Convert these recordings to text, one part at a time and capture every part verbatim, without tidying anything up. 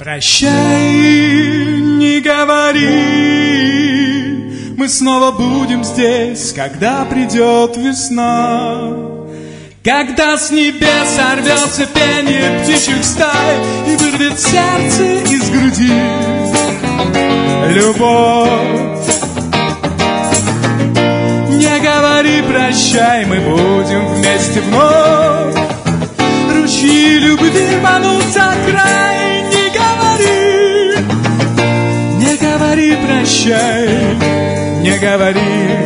Прощай, не говори, мы снова будем здесь, когда придет весна. Когда с небес сорвется пение птичьих стай и вырвет сердце из груди любовь. Не говори прощай, мы будем вместе вновь. Ручьи любви рванут за край. Не говори, не говори прощай, не говори.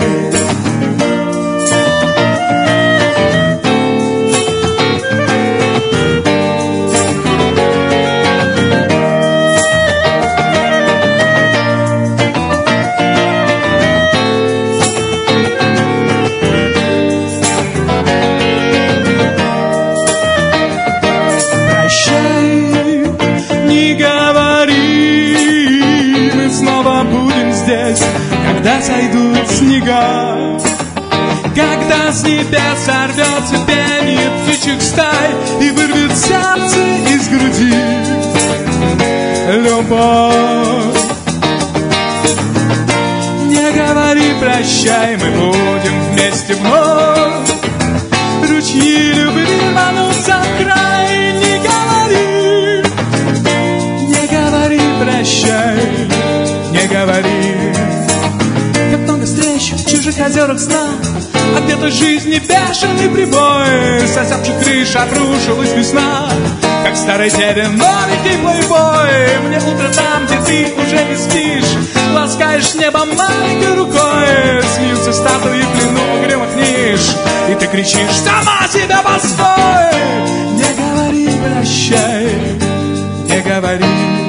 Когда сойдут снега, когда с небес сорвется пение птичьих стай и вырвет сердце из груди любовь. Не говори прощай, мы будем вместе вновь. Ручьи любви рванут за край. Не говори, не говори прощай, не говори. Как много встреч в чужих озерах сна, а где-то жизни бешеный прибой. С осевших крыш обрушилась весна, как в старой деве новенький плейбой. Мне утро там, где ты уже не спишь, ласкаешь небо маленькой рукой. Смеются статуи в плену угрюмых ниш, и ты кричишь: сама себя постой. Не говори прощай, не говори.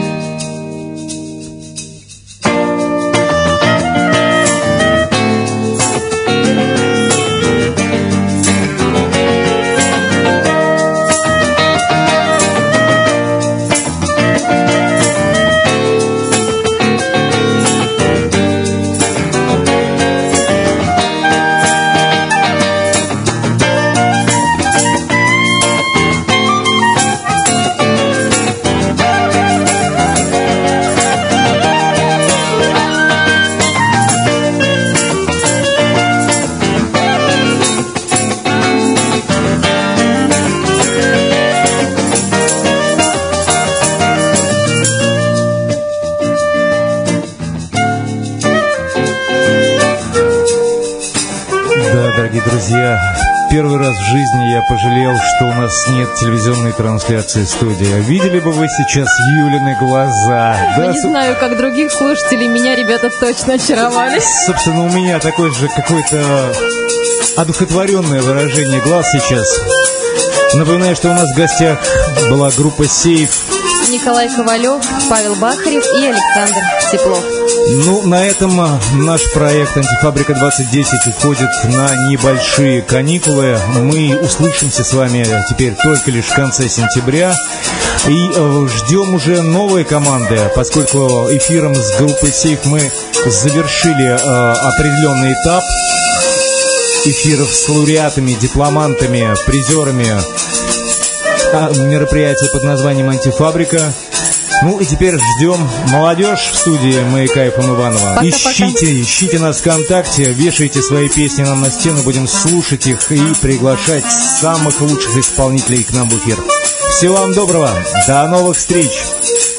Первый раз в жизни я пожалел, что у нас нет телевизионной трансляции студии. Видели бы вы сейчас Юлины глаза? Да, не с... знаю, как других слушателей, меня ребята точно очаровали. Собственно, у меня такое же какое-то одухотворенное выражение глаз сейчас. Напоминаю, что у нас в гостях была группа «Сейф». Николай Ковалев, Павел Бахарев и Александр Теплов. Ну, на этом наш проект «Антифабрика двадцать десять» уходит на небольшие каникулы. Мы услышимся с вами теперь только лишь в конце сентября. И э, ждем уже новые команды, поскольку эфиром с группой «Сейф» мы завершили э, определенный этап эфиров с лауреатами, дипломантами, призерами мероприятие под названием «Антифабрика». Ну и теперь ждем молодежь в студии «Маяка» эф эм Иваново. Пока, ищите, пока. ищите нас ВКонтакте, вешайте свои песни нам на стену, будем слушать их и приглашать самых лучших исполнителей к нам в эфир. Всего вам доброго, до новых встреч!